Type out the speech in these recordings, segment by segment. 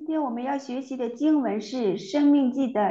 天我们要学习的经文是《生命记》的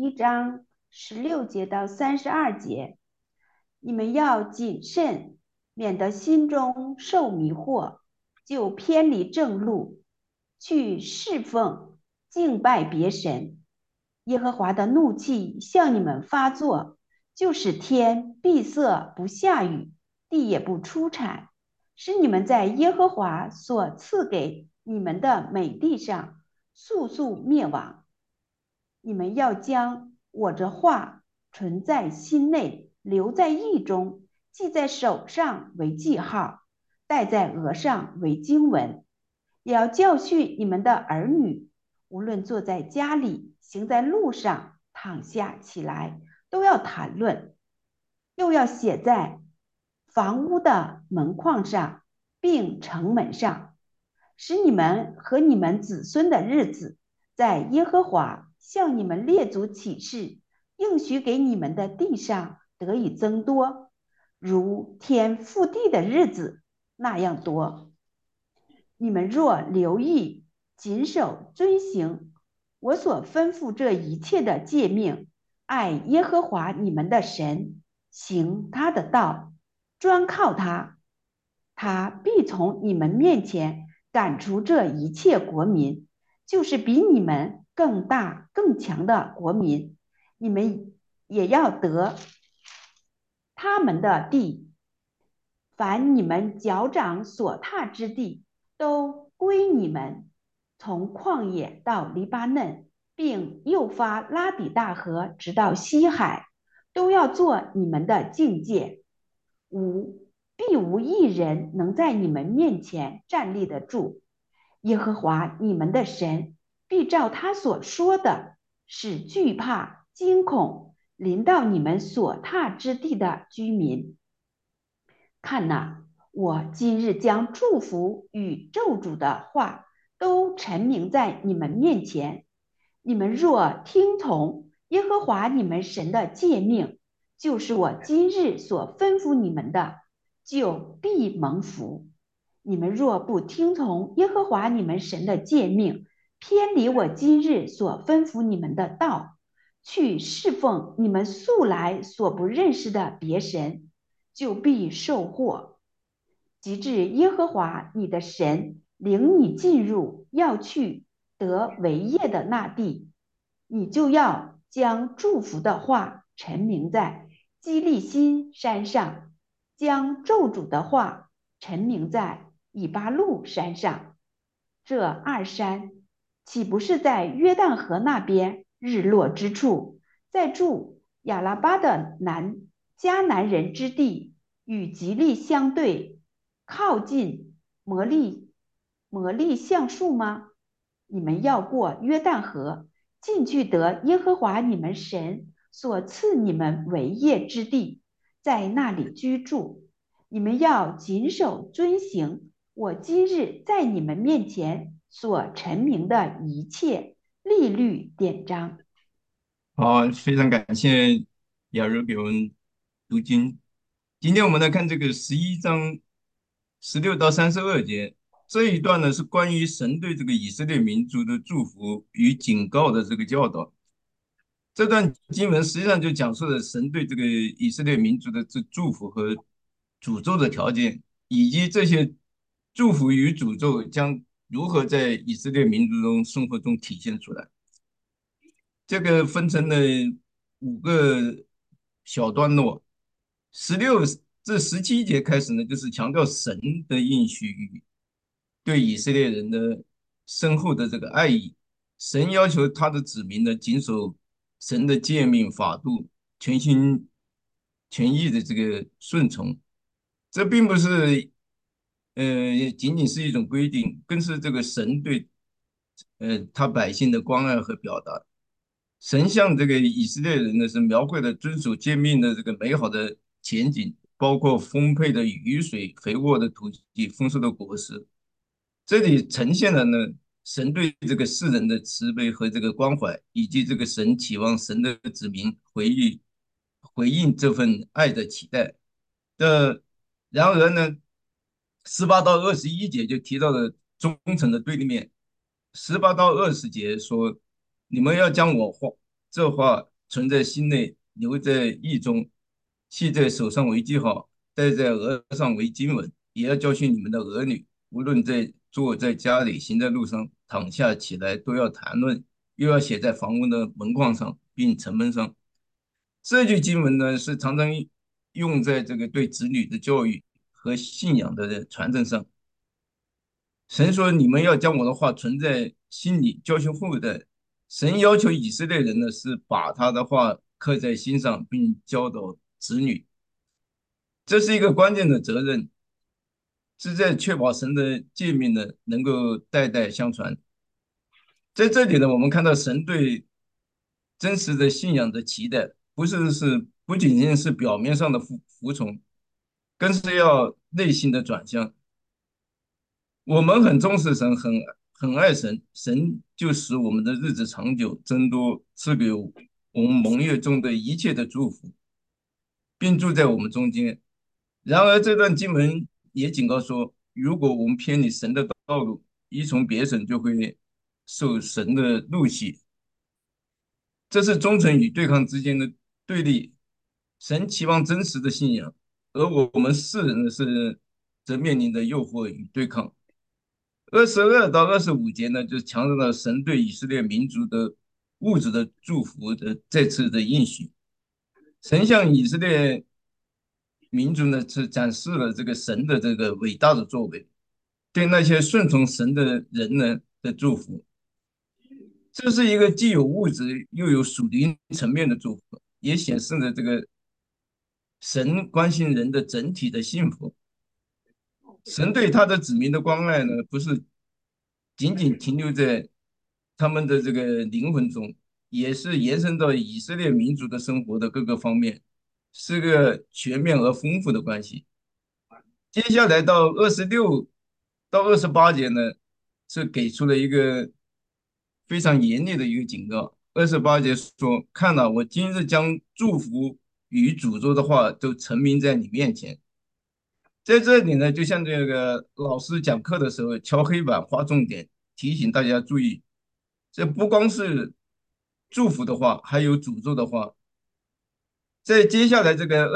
11章16节到32节。你们要谨慎，免得心中受迷惑，就偏离正路，去侍奉、敬拜别神。耶和华的怒气向你们发作，就使天闭塞不下雨，地也不出产，使你们在耶和华所赐给你们的美地上速速灭亡。你们要将我这话存在心内，留在意中，记在手上为记号，戴在额上为经文，也要教训你们的儿女，无论坐在家里，行在路上，躺下起来，都要谈论，又要写在房屋的门框上，并城门上，使你们和你们子孙的日子，在耶和华向你们列祖起誓应许给你们的地上得以增多，如天覆地的日子那样多。你们若留意谨守遵行我所吩咐这一切的诫命，爱耶和华你们的神，行他的道，专靠他，他必从你们面前赶除这一切国民，就是比你们更大更强的国民，你们也要得他们的地。凡你们脚掌所踏之地，都归你们。从旷野到黎巴嫩，并诱发拉底大河，直到西海，都要做你们的境界。必无一人能在你们面前站立得住。耶和华你们的神必照他所说的，使惧怕、惊恐临到你们所踏之地的居民。看哪，我今日将祝福与咒诅的话都陈明在你们面前。你们若听从耶和华你们神的诫命，就是我今日所吩咐你们的，就必蒙福。你们若不听从耶和华你们神的诫命，偏离我今日所吩咐你们的道，去侍奉你们素来所不认识的别神，就必受祸。及至耶和华你的神领你进入要去得为业的那地，你就要将祝福的话陈明在基利心山上，将咒诅的话陈明在以巴路山上。这二山岂不是在约旦河那边日落之处，在住亚拉巴的迦南人之地，与吉利相对，靠近摩利橡树吗？你们要过约旦河，进去得耶和华你们神所赐你们为业之地，在那里居住。你们要谨守遵行我今日在你们面前所陈明的一切律律典章。 好，非常感谢雅茹给我们读经。今天我们来看这个11章16到32节这一段呢，是关于神对这个以色列民族的祝福与警告的这个教导。这段经文实际上就讲述了神对这个以色列民族的这祝福和诅咒的条件，以及这些祝福与诅咒将如何在以色列民族中生活中体现出来。这个分成了5个小段落，16至17节开始呢，就是强调神的应许与对以色列人的深厚的这个爱意。神要求他的子民呢，谨守神的诫命法度，全心全意的这个顺从。这并不是仅仅是一种规定，更是这个神对他百姓的关爱和表达。神向这个以色列人呢，是描绘了遵守诫命的这个美好的前景，包括丰沛的雨水、肥沃的土地、丰收的果实。这里呈现了呢，神对这个世人的慈悲和这个关怀，以及这个神期望神的子民回应这份爱的期待。这然而呢，18到21节就提到了忠诚的对立面。 18到20节说，你们要将这话存在心内，留在意中，系在手上为记号，戴在额上为经文，也要教训你们的儿女，无论坐在家里，行在路上，躺下起来，都要谈论，又要写在房屋的门框上，并城门上。这句经文呢，是常常用在这个对子女的教育和信仰的传承上。神说：“你们要将我的话存在心里，教训后代。”神要求以色列人呢，是把他的话刻在心上，并教导子女。这是一个关键的责任，是在确保神的诫命呢能够代代相传。在这里呢，我们看到神对真实的信仰的期待，不仅仅是表面上的服从，更是要内心的转向。我们很重视神，很爱神，神就使我们的日子长久增多，赐给我们蒙悦中的一切的祝福，并住在我们中间。然而，这段经文也警告说，如果我们偏离神的道路，依从别神，就会受神的怒气。这是忠诚与对抗之间的对立。神期望真实的信仰，而我们世人的则面临着诱惑与对抗。22到25节呢，就强调了神对以色列民族的物质的祝福的再次的应许。神向以色列民族呢，是展示了这个神的这个伟大的作为，对那些顺从神的人呢的祝福。这是一个既有物质又有属灵层面的祝福，也显示了这个神关心人的整体的幸福。神对他的子民的关爱呢，不是仅仅停留在他们的这个灵魂中，也是延伸到以色列民族的生活的各个方面，是个全面而丰富的关系。接下来到26到28节呢，是给出了一个非常严厉的一个警告。28节说：“看了，我今日将祝福与诅咒的话都陈明在你面前。”在这里呢，就像这个老师讲课的时候敲黑板划重点，提醒大家注意，这不光是祝福的话，还有诅咒的话。在接下来这个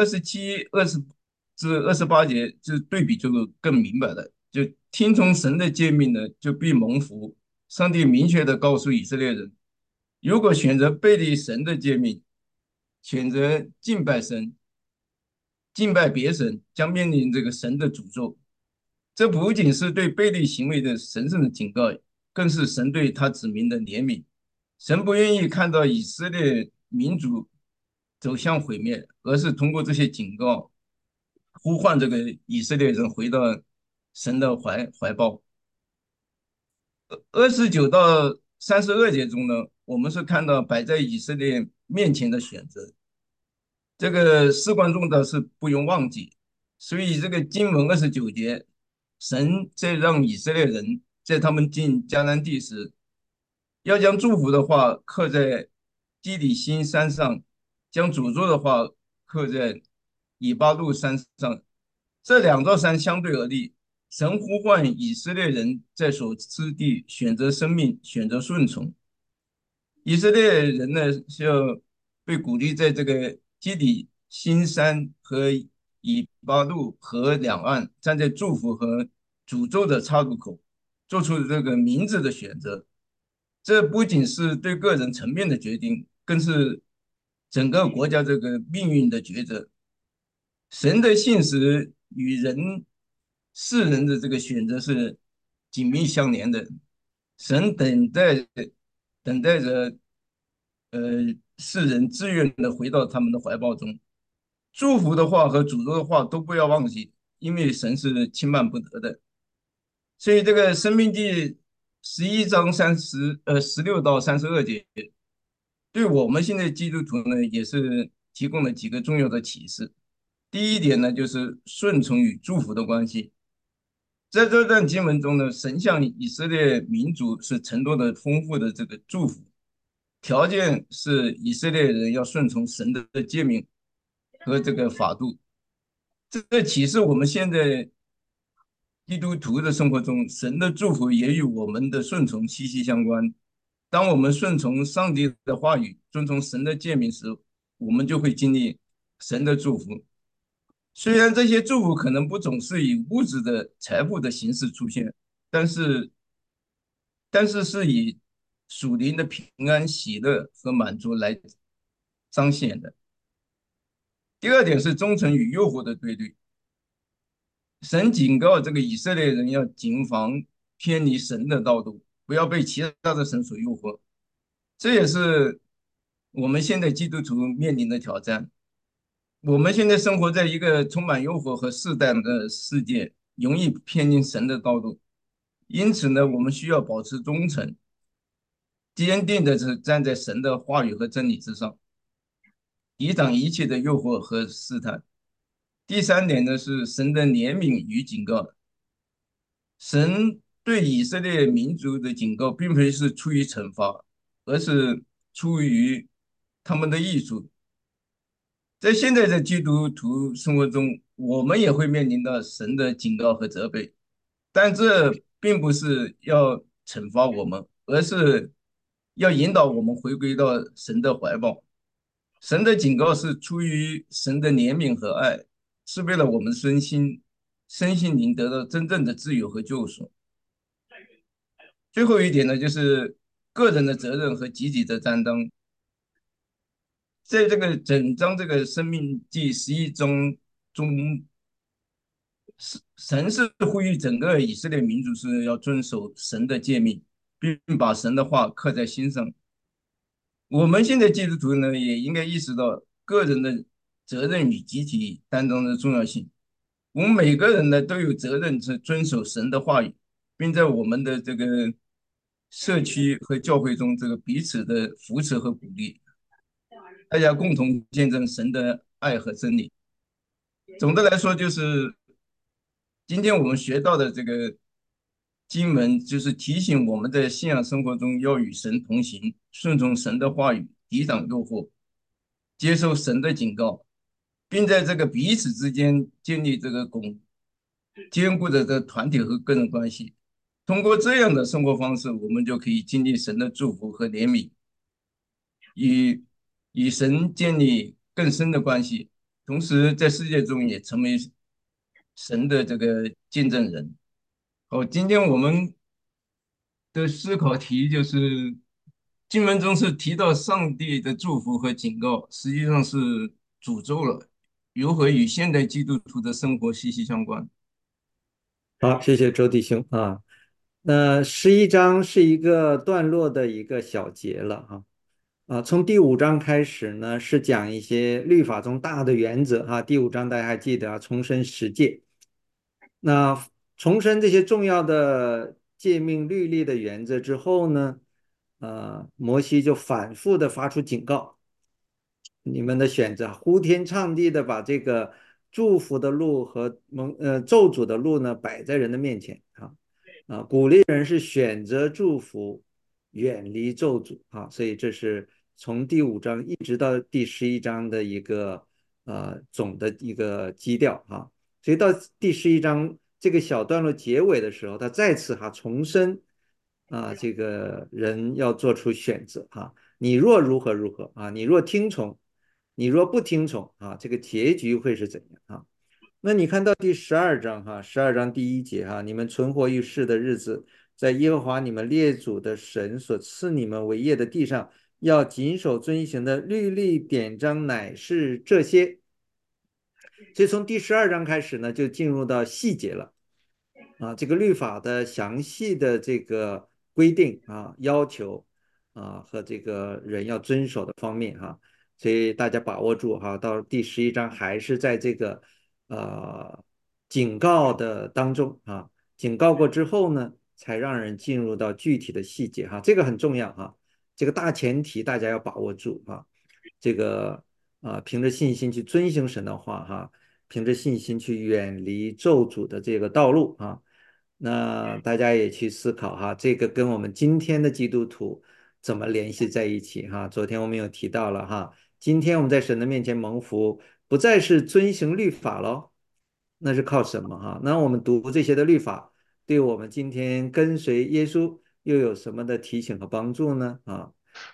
27、20至28节，就对比就更明白了。就听从神的诫命呢，就必蒙福。上帝明确的告诉以色列人，如果选择背离神的诫命，选择敬拜神、敬拜别神，将面临这个神的诅咒。这不仅是对背离行为的神圣的警告，更是神对他子民的怜悯。神不愿意看到以色列民族走向毁灭，而是通过这些警告，呼唤这个以色列人回到神的怀抱。29到32节中呢，我们是看到摆在以色列面前的选择，这个事关重大是不容忘记。所以这个经文29节，神在让以色列人在他们进迦南地时，要将祝福的话刻在基里心山上，将诅咒的话刻在以巴路山上。这两座山相对而立，神呼唤以色列人在所之地选择生命，选择顺从。以色列人呢是要被鼓励在这个基里新山和以巴路河两岸，站在祝福和诅咒的岔路口，做出这个明智的选择。这不仅是对个人层面的决定，更是整个国家这个命运的抉择。神的信实与世人的这个选择是紧密相连的。神等待着呃世人自愿的回到他们的怀抱中。祝福的话和诅咒的话都不要忘记，因为神是轻慢不得的。所以这个《生命记》11章16到32节，对我们现在基督徒呢，也是提供了几个重要的启示。第一点呢，就是顺从与祝福的关系。在这段经文中呢，神向以色列民族是承诺的丰富的这个祝福，条件是以色列人要顺从神的诫命和这个法度。这启示我们现在基督徒的生活中，神的祝福也与我们的顺从息息相关。当我们顺从上帝的话语，遵从神的诫命时，我们就会经历神的祝福。虽然这些祝福可能不总是以物质的财富的形式出现，但是是以属灵的平安、喜乐和满足来彰显的。第二点是忠诚与诱惑的对立。神警告这个以色列人要谨防偏离神的道路，不要被其他的神所诱惑。这也是我们现在基督徒面临的挑战。我们现在生活在一个充满诱惑和试探的世界，容易偏离神的道路。因此呢，我们需要保持忠诚，坚定的是站在神的话语和真理之上，抵挡一切的诱惑和试探。第三点呢是神的怜悯与警告。神对以色列民族的警告，并非是出于惩罚，而是出于他们的益处。在现在的基督徒生活中，我们也会面临到神的警告和责备，但这并不是要惩罚我们，而是要引导我们回归到神的怀抱。神的警告是出于神的怜悯和爱，是为了我们身心灵得到真正的自由和救赎。最后一点呢，就是个人的责任和集体的担当。在这个整章这个《生命记》11章中，神是呼吁整个以色列民族是要遵守神的诫命，并把神的话刻在心上。我们现在基督徒呢，也应该意识到个人的责任与集体担当的重要性。我们每个人呢都有责任是遵守神的话语，并在我们的这个社区和教会中这个彼此的扶持和鼓励，大家共同见证神的爱和真理。总的来说，就是今天我们学到的这个经文，就是提醒我们在信仰生活中要与神同行，顺从神的话语，抵挡诱惑，接受神的警告，并在这个彼此之间建立这个坚固的这个团体和个人关系。通过这样的生活方式，我们就可以经历神的祝福和怜悯，与神建立更深的关系，同时在世界中也成为神的这个见证人。好，今天我们的思考题就是，经文中是提到上帝的祝福和警告，实际上是诅咒了，如何与现代基督徒的生活息息相关？ 好，谢谢周弟兄啊。那11章是一个段落的一个小节了从第5章开始呢，是讲一些律法中大的原则第5章大家还记得重申十诫。那重申这些重要的诫命律例的原则之后呢，摩西就反复的发出警告，你们的选择呼天唱地的把这个祝福的路和咒诅的路呢摆在人的面前鼓励人是选择祝福，远离咒诅所以这是从第5章一直到第11章的一个总的一个基调所以到第11章这个小段落结尾的时候，他再次重申这个人要做出选择你若如何如何你若听从，你若不听从这个结局会是怎样那你看到第12章12章第1节你们存活于世的日子，在耶和华你们列祖的神所赐你们为业的地上，要谨守遵行的律例典章乃是这些。所以从第12章开始呢，就进入到细节了这个律法的详细的这个规定要求和这个人要遵守的方面所以大家把握住到第11章还是在这个警告的当中警告过之后呢，才让人进入到具体的细节这个很重要这个大前提大家要把握住这个凭着信心去遵行神的话凭着信心去远离咒诅的这个道路那大家也去思考这个跟我们今天的基督徒怎么联系在一起昨天我们有提到了今天我们在神的面前蒙福，不再是遵行律法咯， 那是靠什么哈？那我们读这些的律法，对我们今天跟随耶稣又有什么的提醒和帮助呢？啊，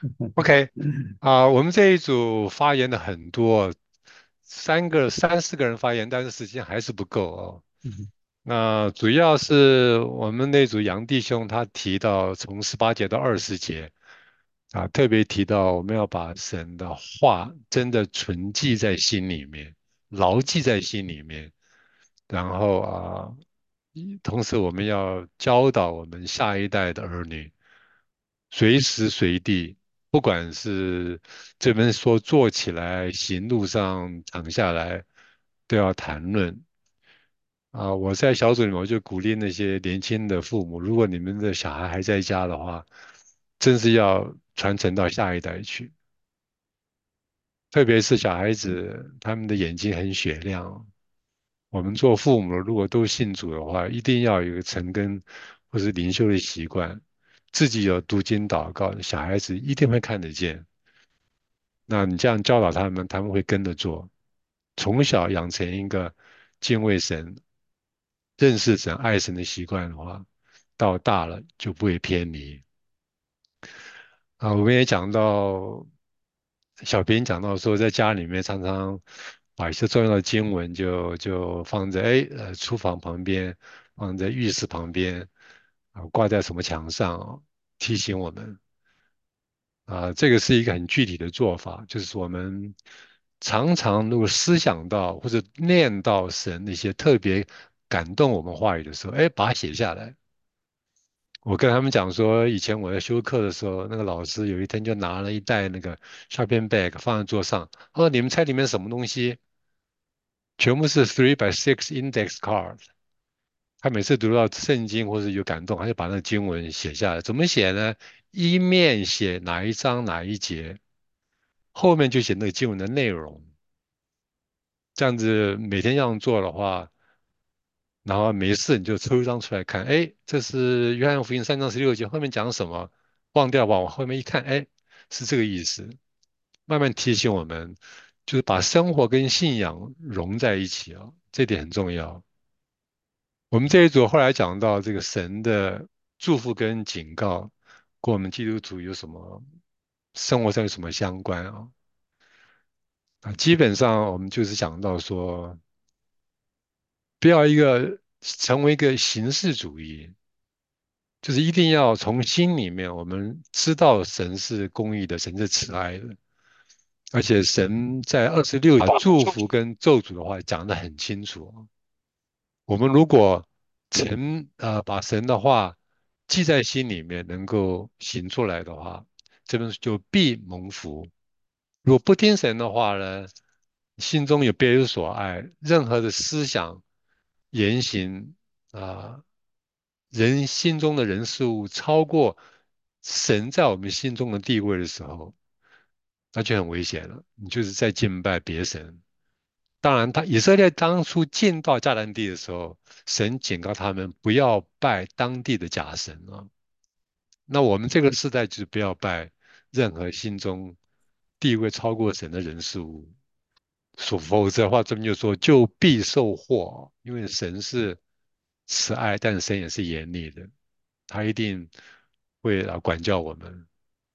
OK，我们这一组发言的很多，三四个人发言，但是时间还是不够哦。那主要是我们那组杨弟兄他提到从18节到20节，特别提到我们要把神的话真的存记在心里面，牢记在心里面，然后同时我们要教导我们下一代的儿女，随时随地。不管是这边说坐起来，行路上躺下来，都要谈论。我在小组里面，我就鼓励那些年轻的父母，如果你们的小孩还在家的话，真是要传承到下一代去。特别是小孩子，他们的眼睛很雪亮。我们做父母的，如果都信主的话，一定要有一个晨更或是灵修的习惯，自己有读经祷告，小孩子一定会看得见。那你这样教导他们，他们会跟着做，从小养成一个敬畏神、认识神、爱神的习惯的话，到大了就不会偏离。我们也讲到，小编讲到说，在家里面常常把一些重要的经文就放在厨房旁边，放在浴室旁边，挂在什么墙上，提醒我们。这个是一个很具体的做法，就是我们常常如果思想到或者念到神那些特别感动我们话语的时候，把它写下来。我跟他们讲说，以前我在修课的时候，那个老师有一天就拿了一袋那个 shopping bag 放在桌上，他说：“你们猜里面是什么东西？全部是 3x6 index card。”他每次读到圣经或者有感动，他就把那个经文写下来。怎么写呢？一面写哪一章哪一节，后面就写那个经文的内容。这样子每天这样做的话，然后没事你就抽一张出来看，这是约翰福音3章16节，后面讲什么？忘掉吧，往后面一看，是这个意思。慢慢提醒我们，就是把生活跟信仰融在一起啊，这点很重要。我们这一组后来讲到这个神的祝福跟警告，跟我们基督徒有什么生活上有什么相关啊？基本上我们就是讲到说，不要成为一个形式主义，就是一定要从心里面我们知道神是公义的，神是慈爱的，而且神在26把祝福跟咒诅的话讲得很清楚。我们如果把神的话记在心里面，能够行出来的话，这边就必蒙福。如果不听神的话呢，心中有别有所爱，任何的思想、言行啊、人心中的人事物超过神在我们心中的地位的时候，那就很危险了。你就是在敬拜别神。当然，以色列当初进到迦南地的时候，神警告他们不要拜当地的假神啊。那我们这个时代就是不要拜任何心中地位超过神的人事物，否则的话，这边就说就必受祸，因为神是慈爱，但是神也是严厉的，他一定会管教我们。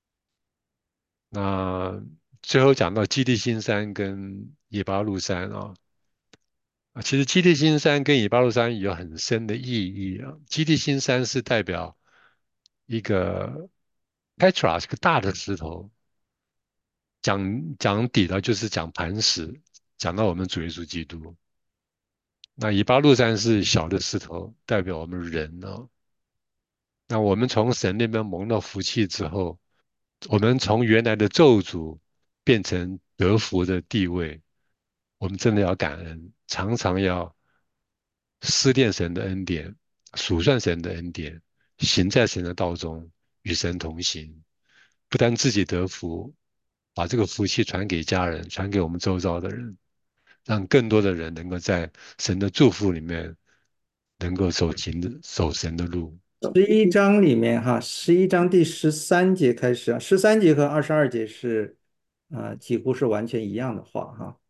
那最后讲到基地新山跟以巴路山其实基地新山跟以巴路山有很深的意义啊。基地新山是代表一个 Petra 是个大的石头，讲底的就是讲磐石，讲到我们主耶稣基督。那以巴路山是小的石头，代表我们人呢。那我们从神那边蒙到福气之后，我们从原来的咒诅变成得福的地位，我们真的要感恩，常常要思念神的恩典，数算神的恩典，行在神的道中，与神同行。不但自己得福，把这个福气传给家人，传给我们周遭的人，让更多的人能够在神的祝福里面，能够走神的路。 11章里面哈，11章第13节开始啊，13节和22节是几乎是完全一样的话哈。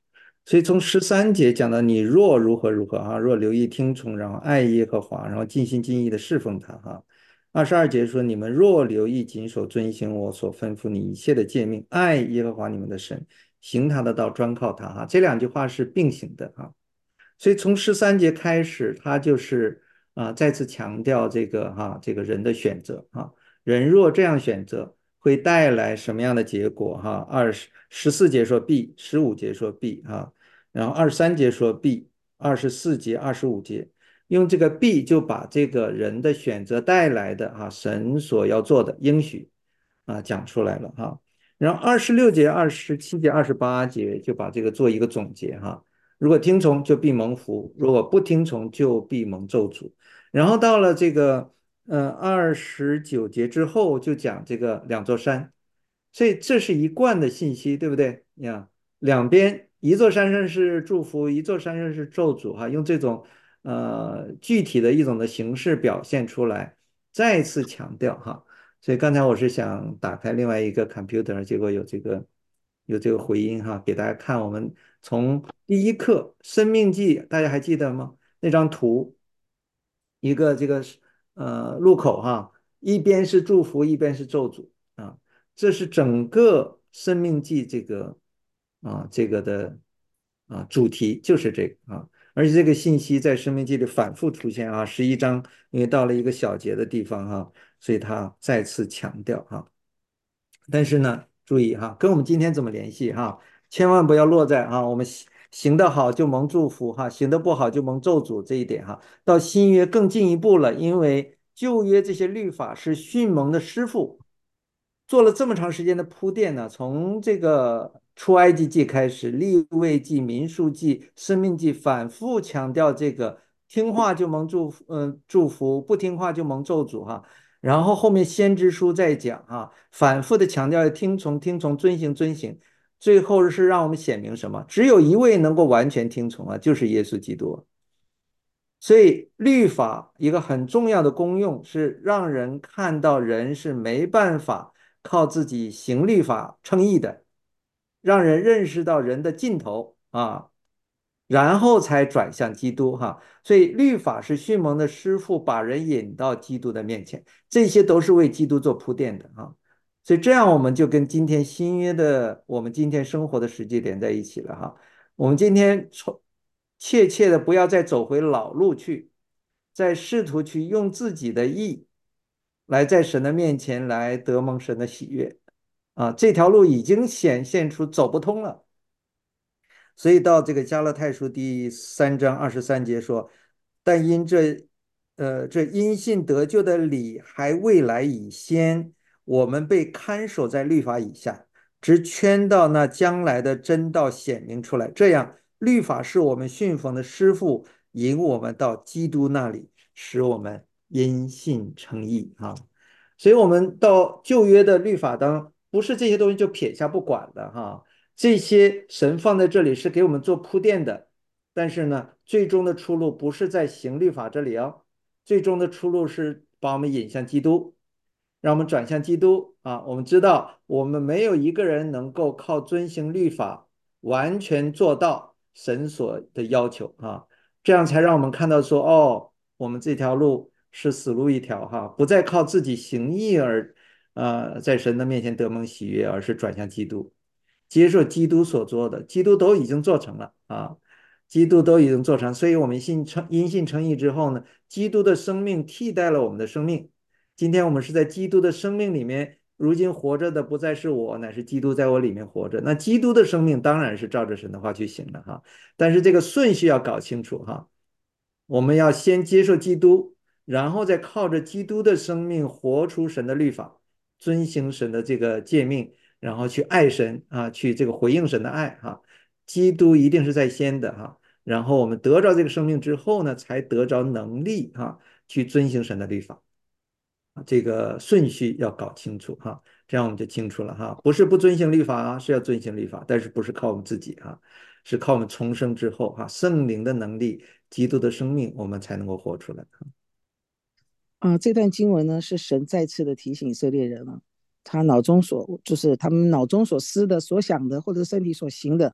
所以从13节讲到你若如何如何哈，若留意听从，然后爱耶和华，然后尽心尽意的侍奉他哈。22节说你们若留意谨守遵行我所吩咐你一切的诫命，爱耶和华你们的神，行他的道，专靠他哈。这两句话是并行的哈。所以从13节开始，他就是再次强调这个人的选择人若这样选择，会带来什么样的结果14节说必，15节说必然后23节说必，24节、25节用这个必就把这个人的选择带来的神所要做的应许讲出来了然后26节、27节、28节就把这个做一个总结如果听从就必蒙福，如果不听从就必蒙咒诅。然后到了这个29节之后就讲这个两座山，所以这是一贯的信息，对不对？两边一座山上是祝福，一座山上是咒诅用这种具体的一种的形式表现出来，再次强调所以刚才我是想打开另外一个 computer， 结果有这个回音给大家看我们从第一课《生命记》，大家还记得吗？那张图，一个这个路口一边是祝福，一边是咒诅这是整个《生命记》这个的主题就是这个而且这个信息在《生命记》里反复出现11章，因为到了一个小节的地方所以他再次强调但是呢，注意跟我们今天怎么联系千万不要落在我们行得好就蒙祝福行得不好就蒙咒诅这一点到新约更进一步了，因为旧约这些律法是训蒙的师傅，做了这么长时间的铺垫呢，从这个出埃及记开始，利未记、民数记、生命记反复强调这个听话就蒙祝福，不听话就蒙咒诅然后后面先知书再讲反复的强调要听从、听从、遵行、遵行，最后是让我们显明什么？只有一位能够完全听从就是耶稣基督。所以律法一个很重要的功用是让人看到人是没办法靠自己行律法称义的，让人认识到人的尽头然后才转向基督所以律法是训蒙的师傅，把人引到基督的面前，这些都是为基督做铺垫的所以这样我们就跟今天新约的我们今天生活的实际连在一起了我们今天切切的不要再走回老路去，再试图去用自己的意来在神的面前来得蒙神的喜悦这条路已经显现出走不通了。所以到这个加拉太书第3章23节说，但因这因信得救的理还未来以先，我们被看守在律法以下，直圈到那将来的真道显明出来。这样，律法是我们信奉的师傅，引我们到基督那里，使我们因信称义所以，我们到旧约的律法当中，不是这些东西就撇下不管的这些神放在这里是给我们做铺垫的，但是呢，最终的出路不是在行律法这里最终的出路是把我们引向基督，让我们转向基督我们知道，我们没有一个人能够靠遵行律法完全做到神所的要求这样才让我们看到说，我们这条路是死路一条不再靠自己行义而在神的面前得蒙喜悦，而是转向基督。接受基督所做的，基督都已经做成了基督都已经做成，所以我们因信称义之后呢，基督的生命替代了我们的生命。今天我们是在基督的生命里面，如今活着的不再是我，乃是基督在我里面活着。那基督的生命当然是照着神的话去行的但是这个顺序要搞清楚我们要先接受基督，然后再靠着基督的生命活出神的律法，遵行神的这个诫命。然后去爱神去这个回应神的爱基督一定是在先的然后我们得着这个生命之后呢，才得着能力去遵行神的律法这个顺序要搞清楚这样我们就清楚了不是不遵行律法是要遵行律法，但是不是靠我们自己是靠我们重生之后圣灵的能力、基督的生命，我们才能够活出来这段经文呢，是神再次的提醒以色列人他们脑中所思的、所想的，或者身体所行的，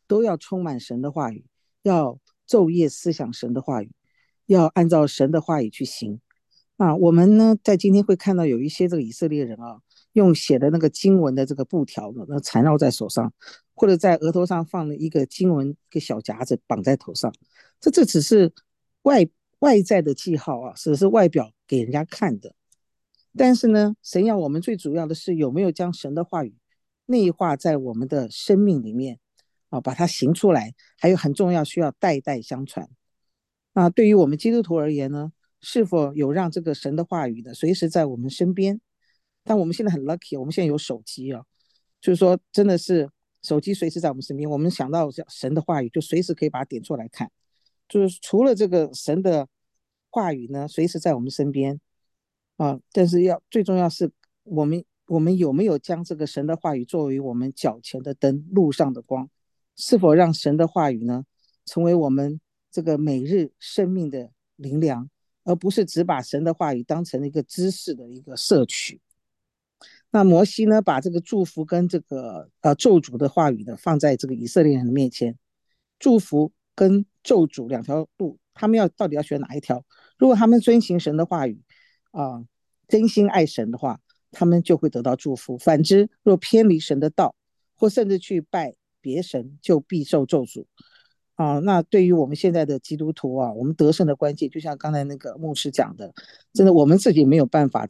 都要充满神的话语，要昼夜思想神的话语，要按照神的话语去行。我们呢在今天会看到有一些这个以色列人用写的那个经文的这个布条呢，缠绕在手上，或者在额头上放了一个经文一个小夹子绑在头上。这只是外在的记号只是外表给人家看的。但是呢，神要我们最主要的是有没有将神的话语内化在我们的生命里面把它行出来，还有很重要需要代代相传。对于我们基督徒而言呢，是否有让这个神的话语呢随时在我们身边？但我们现在很 lucky， 我们现在有手机就是说真的是手机随时在我们身边，我们想到神的话语就随时可以把它点出来看。就是除了这个神的话语呢随时在我们身边但是最重要是我们有没有将这个神的话语作为我们脚前的灯，路上的光？是否让神的话语呢成为我们这个每日生命的灵粮，而不是只把神的话语当成一个知识的一个摄取？那摩西呢把这个祝福跟这个咒诅的话语呢放在这个以色列人的面前，祝福跟咒诅两条路，他们到底要选哪一条？如果他们遵行神的话语真心爱神的话，他们就会得到祝福。反之，若偏离神的道，或甚至去拜别神，就必受咒诅那对于我们现在的基督徒我们得胜的关键，就像刚才那个牧师讲的，真的我们自己没有办法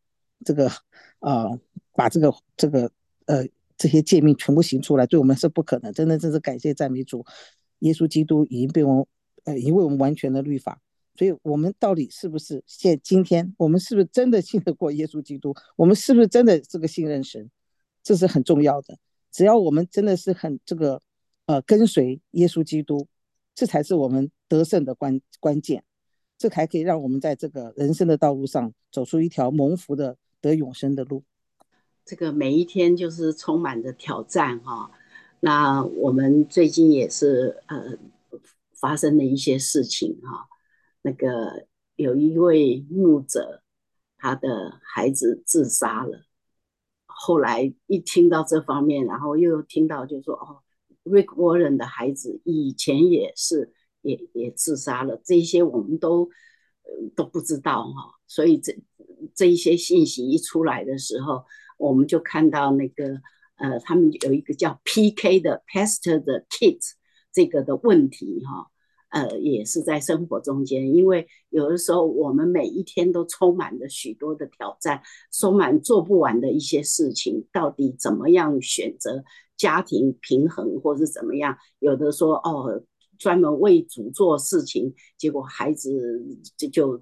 把这些诫命全部行出来，对我们是不可能。真的是感谢赞美主，耶稣基督已经为我们完全的律法。所以我们到底是不是今天我们是不是真的信得过耶稣基督？我们是不是真的这个信任神？这是很重要的。只要我们真的是很跟随耶稣基督，这才是我们得胜的关键。这才可以让我们在这个人生的道路上走出一条蒙福的得永生的路。 这个每一天就是充满着挑战那我们最近也是发生了一些事情那个有一位牧者，他的孩子自杀了。后来一听到这方面，然后又听到就说Rick Warren 的孩子以前也自杀了，这些我们都不知道所以这一些信息一出来的时候，我们就看到那个他们有一个叫 PK 的 Pastor 的 Kids 这个的问题也是在生活中间。因为有的时候我们每一天都充满了许多的挑战，充满做不完的一些事情，到底怎么样选择家庭平衡或是怎么样？有的说专门为主做事情，结果孩子就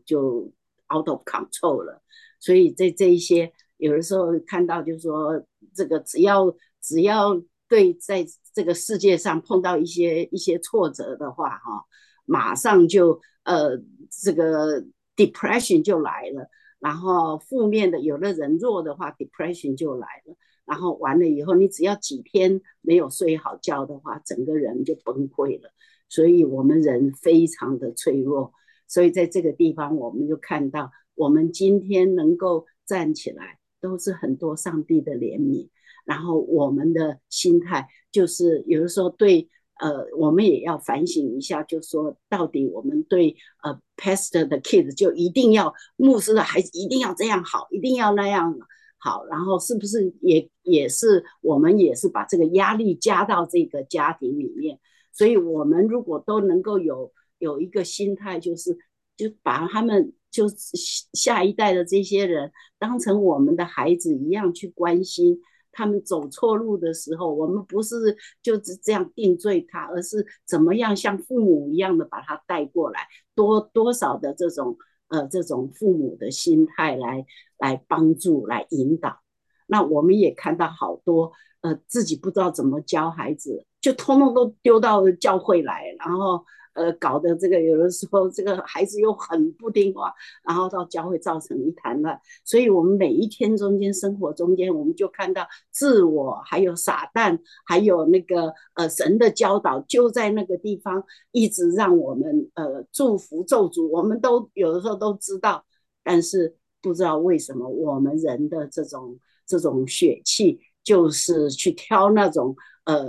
out of control 了。所以这一些有的时候看到就是说，这个只要对在这个世界上碰到一些挫折的话马上就这个 depression 就来了。然后负面的，有的人弱的话 depression 就来了。然后完了以后，你只要几天没有睡好觉的话，整个人就崩溃了。所以我们人非常的脆弱。所以在这个地方我们就看到，我们今天能够站起来，都是很多上帝的怜悯。然后我们的心态就是有的时候我们也要反省一下，就说到底我们对pastor 的 kids 就一定要，牧师的孩子一定要这样好，一定要那样好，然后是不是也是我们也是把这个压力加到这个家庭里面？所以我们如果都能够有一个心态，就把他们就下一代的这些人当成我们的孩子一样去关心。他们走错路的时候，我们不是就这样定罪他，而是怎么样像父母一样的把他带过来，多少的这种父母的心态来帮助来引导。那我们也看到好多自己不知道怎么教孩子，就通通都丢到教会来，然后搞得这个有的时候这个孩子又很不听话，然后到教会造成一团乱。所以我们每一天中间生活中间，我们就看到自我还有撒旦还有那个神的教导就在那个地方一直让我们祝福咒诅，我们都有的时候都知道，但是不知道为什么我们人的这种血气就是去挑那种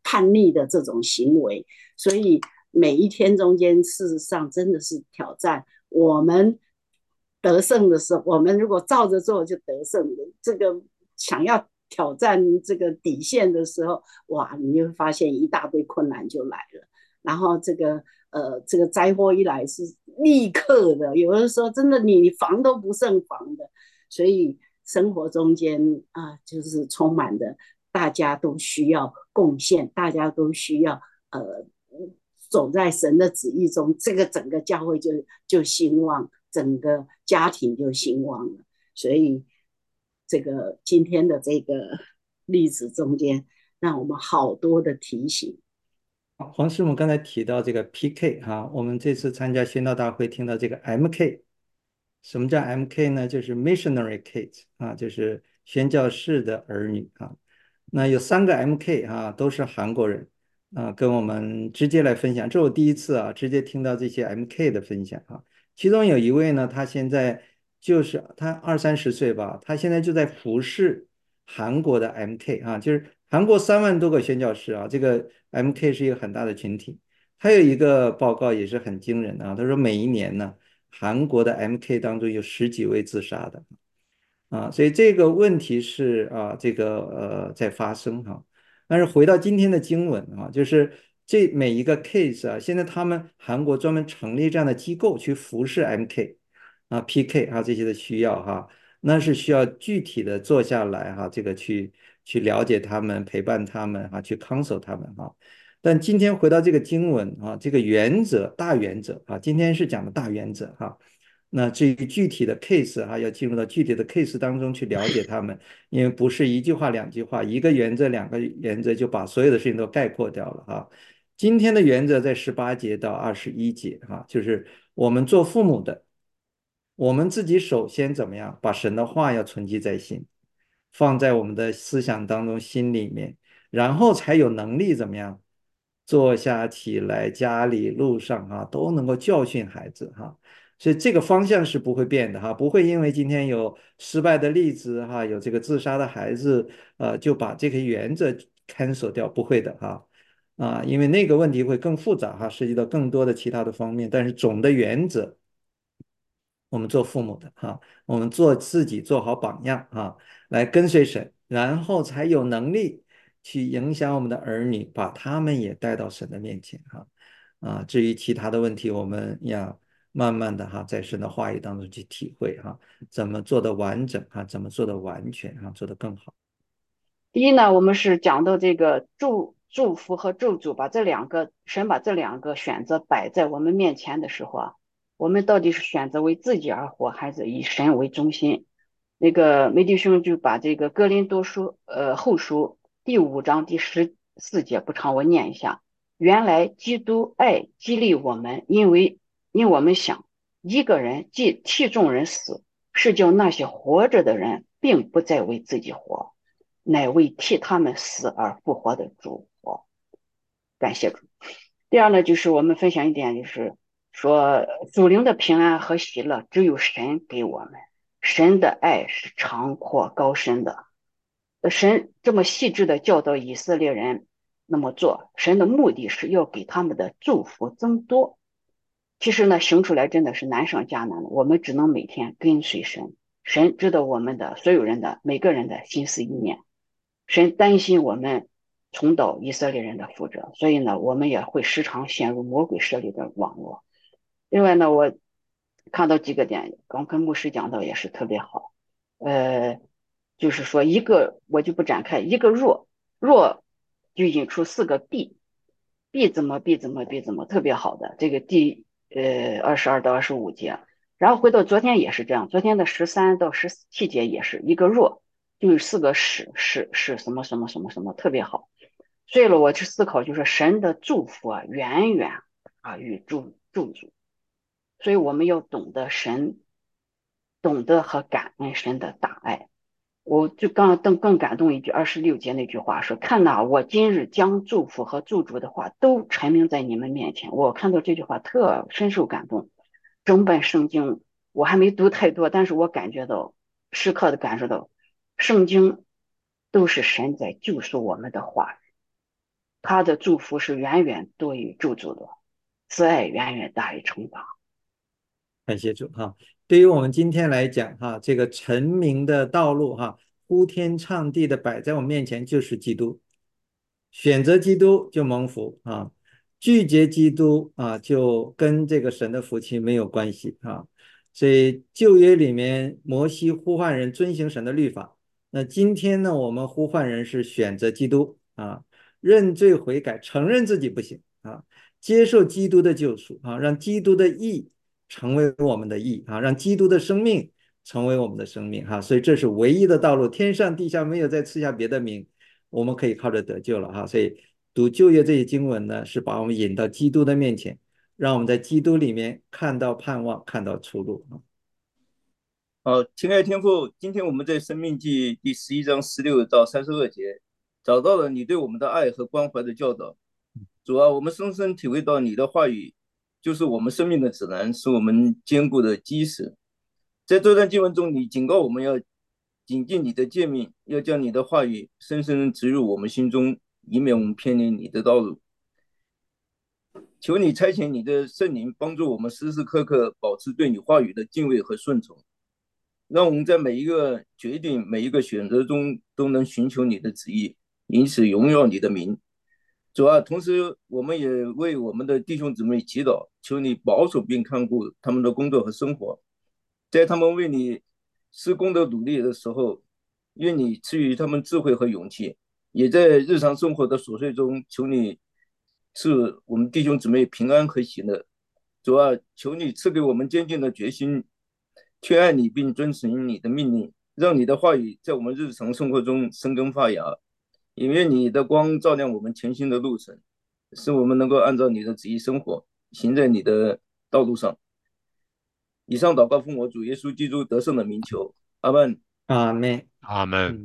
叛逆的这种行为。所以每一天中间，事实上真的是挑战。我们得胜的时候，我们如果照着做就得胜的。这个想要挑战这个底线的时候，哇，你会发现一大堆困难就来了。然后这个灾祸一来是立刻的，有的时候真的你防都不胜防的。所以生活中间就是充满的，大家都需要贡献，大家都需要走在神的旨意中，这个整个教会就兴旺，整个家庭就兴旺了。所以这个今天的这个例子中间，让我们好多的提醒。 黄师母刚才提到这个 PK 哈，我们这次参加宣道大会听到这个 MK， 什么叫 MK 呢？就是 Missionary Kids 啊，就是宣教士的儿女啊。那有3个 MK 啊，都是韩国人啊，跟我们直接来分享。这我第一次啊，直接听到这些 MK 的分享啊。其中有一位呢，他现在就是他20-30岁吧，他现在就在服侍韩国的 MK 啊，就是韩国3万多个宣教士啊，这个 MK 是一个很大的群体。还有一个报告也是很惊人啊，他说每一年呢，韩国的 MK 当中有10几位自杀的啊，所以这个问题是啊，这个在发生哈。但是回到今天的经文啊，就是这每一个 case 啊，现在他们韩国专门成立这样的机构去服侍 MK 啊、PK 啊这些的需要哈，那是需要具体的坐下来哈，这个去了解他们，陪伴他们哈，去 counsel 他们哈。但今天回到这个经文啊，这个原则大原则啊，今天是讲的大原则哈。那至于具体的 case 哈，要进入到具体的 case 当中去了解他们，因为不是一句话2句话，一个原则2个原则就把所有的事情都概括掉了哈。今天的原则在18节到21节哈，就是我们做父母的，我们自己首先怎么样，把神的话要存记在心，放在我们的思想当中、心里面，然后才有能力怎么样，坐下起来，家里、路上哈都能够教训孩子哈。所以这个方向是不会变的哈，不会因为今天有失败的例子哈，有这个自杀的孩子，就把这个原则 cancel 掉，不会的哈。因为那个问题会更复杂哈，涉及到更多的其他的方面，但是总的原则。我们做父母的哈，我们做自己做好榜样哈，来跟随神，然后才有能力去影响我们的儿女，把他们也带到神的面前哈。至于其他的问题，我们要慢慢的哈，在神的话语当中去体会哈，怎么做的完整哈，怎么做的完全哈，做得更好。 第一呢，我们是讲到这个祝福和咒诅，神把这两个选择摆在我们面前的时候啊，我们到底是选择为自己而活，还是以神为中心？那个梅弟兄就把这个哥林多书后书第5章第14节，不长我念一下。原来基督爱激励我们，因我们想一个人既替众人死，是叫那些活着的人并不再为自己活，乃为替他们死而复活的主活。感谢主。第二呢，就是我们分享一点，就是说属灵的平安和喜乐只有神给我们，神的爱是长阔高深的。神这么细致的教导以色列人那么做，神的目的是要给他们的祝福增多。其实呢，行出来真的是难上加难的，我们只能每天跟随神。神知道我们的所有人的每个人的心思意念，神担心我们重蹈以色列人的覆辙，所以呢，我们也会时常陷入魔鬼设立的网络。另外呢，我看到几个点，刚跟牧师讲到也是特别好。就是说一个我就不展开，一个弱就引出4个必怎么特别好的这个第22到25节，然后回到昨天也是这样，昨天的13到17节也是一个弱，就有4个是什么什么什么什么特别好。所以呢，我去思考，就是神的祝福啊，远远与祝福，所以我们要懂懂得和感恩神的大爱。我就更感动一句26节那句话说：“看哪，我今日将祝福和祝主的话都陈明在你们面前。”我看到这句话深受感动。整本圣经我还没读太多，但是我感觉到时刻的感受到，圣经都是神在救赎我们的话语。 他的祝福是远远多于咒诅的，慈爱远远大于惩罚。 感谢主哈。对于我们今天来讲哈，这个成名的道路哈，呼天唱地的摆在我们面前就是基督，选择基督就蒙福啊，拒绝基督啊就跟这个神的福气没有关系啊。所以旧约里面摩西呼唤人遵行神的律法，那今天呢，我们呼唤人是选择基督啊，认罪悔改，承认自己不行啊，接受基督的救赎啊，让基督的义成为我们的义啊，让基督的生命成为我们的生命哈，所以这是唯一的道路，天上地下没有再赐下别的名，我们可以靠着得救了哈。所以读旧约这些经文呢，是把我们引到基督的面前，让我们在基督里面看到盼望，看到出路啊。 好，亲爱的天父，今天我们在《申命记》第11章16到32节，找到了你对我们的爱和关怀的教导。主啊，我们深深体会到你的话语就是我们生命的指南，是我们坚固的基石。在这段经文中，你警告我们要谨记你的诫命，要将你的话语深深植入我们心中，以免我们偏离你的道路。求你差遣你的圣灵，帮助我们时时刻刻保持对你话语的敬畏和顺从，让我们在每一个决定、每一个选择中都能寻求你的旨意，因此荣耀你的名。主啊，同时我们也为我们的弟兄姊妹祈祷，求你保守并看顾他们的工作和生活，在他们为你施工的努力的时候，愿你赐予他们智慧和勇气，也在日常生活的琐碎中，求你赐我们弟兄姊妹平安和喜乐。主啊，求你赐给我们坚定的决心，去爱你并遵循你的命令，让你的话语在我们日常生活中生根发芽，也愿你的光照亮我们前行的路程，使我们能够按照你的旨意生活，行在你的道路上。以上祷告奉我主耶稣基督得胜的名求，阿门。 阿门。 阿门。